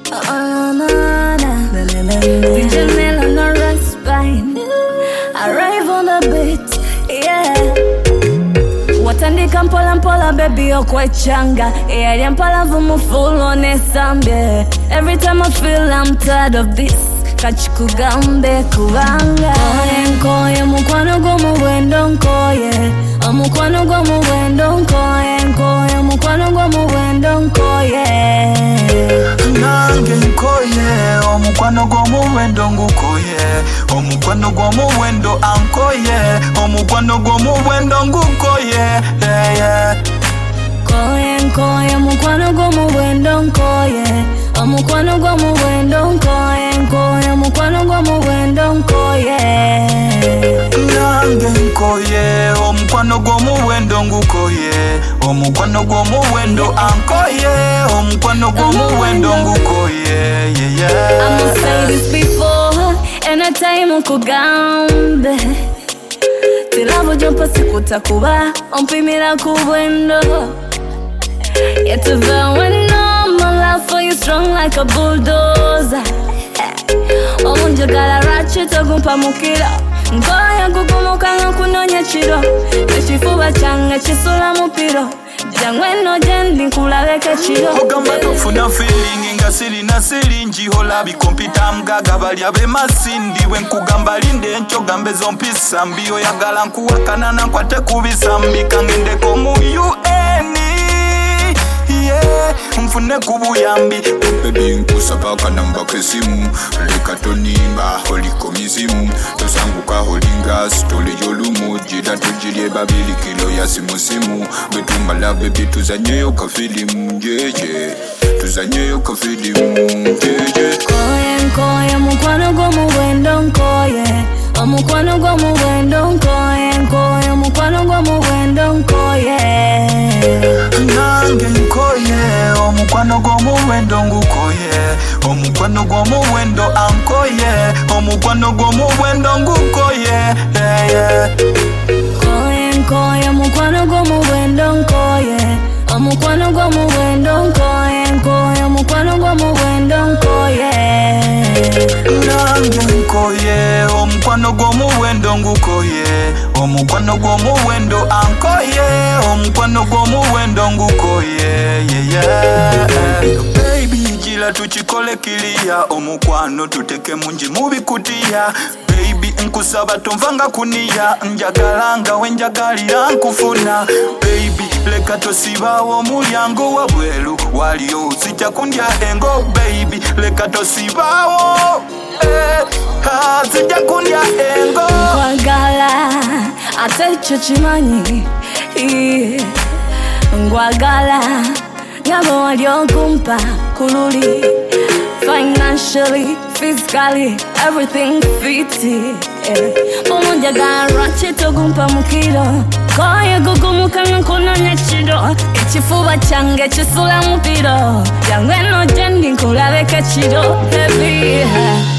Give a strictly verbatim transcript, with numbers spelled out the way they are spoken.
Oh, na, na, na, na, na. D J Mel on the right spine. Arrive on the beat, yeah. Watandika mpola mpola baby okwe changa. Yeah, yeah, mpala vumu full on a Zambia. Every time I feel I'm tired of this. Kachikugambe kubanga. Koye nkoye mukwano gomu wendo nkoye. Omukwano gomu wendo nkoye nkoye. Mukwano gomu wendo nkoye. Nange nkoye. Omukwano gomu wendo ngukoye. Omukwano gomu wendo ankoye. Omukwano gomu wendo ngukoye. Yeah, yeah. Koye nkoye mukwano gomu wendo nkoye. Omukwano gomu wendo nkoye nkoye. Mukwano gomu wendo nkoye. Nange nkoye. Omukwano gomu wendo ngukoye. Omukwano gomu wendo ankoye. Omukwano gomu wendo ngukoye. Yeah, yeah. I'ma say this before anytime ukugambe. Tilavo jumpa sikutakuba ompimira kubwendo. Yet to the window, my love for you strong like a bulldozer. Omunja gala ratchet ogumpa mukira. Nkoya kukumuka nga kunonya chiro. Nechifuba change chisula mupiro. Jangweno jendi nkulabeke chiro. Ogamba tofuna feeling nga siri na sirinji. Hola bikompita mgaga bali abe masindi. Wenkugamba linde ncho gambe zompisa mbio ya gala nkuwakana na nkwate kubisa mbika ngendeko mu U N. Yeah, mfune kubuyambi. Baby nkusaba kanamba kesimu. Leka tonimba holiko mizimu. Tosanguka holinga stole yolumu. Jida tujile babili kilo ya simu simu. Betumala baby tuzanyeyo ka filimu. Yeah, yeah. Tuzanyeyo ka filimu. Yeah, yeah. Koye nkoye mukwano gomu wendo nkoye. Omukwano gomu wendo nkoye nkoye. Mukwano gomu wendo nkoye. Nange nkoye. Omukwano gomu wendo ngukoye. Omukwano gomu wendo ankoye. Omukwano gomu wendo ngukoye. Yeah, yeah. Koye nkoye mukwano gomu wendo nkoye. Omukwano gomu wendo nkoye nkoye. Mukwano gomu wendo nkoye. Nange nkoye. Omukwano gomu wendo ngukoye. Omukwano gomu wendo ankoye. Omukwano gomu wendo ngukoye. Yeah, yeah. Baby jila tuchikole kilia. Omukwano tuteke munji mubikutia. Baby nkusaba tumvanga kunia. Njagalanga wenjagalira nkufuna. Baby leka tosibawo mulyango wabwelu. Waliyo sija kundya engo. Baby leka tosibawo. Eh, ha, sija kundya engo. Ngwagala ate icho chimanyi. Yeah. Ngwagala nyabo waliokumpa kululi. Financially, physically, everything fiti. Yeah. Omunja gala ratchet ogumpa mukiro. Koye kukumuka nga kunonya chiro. Echifuba change chisula mupiro. Jangweno jendi nkulabeke chiro. Heavy.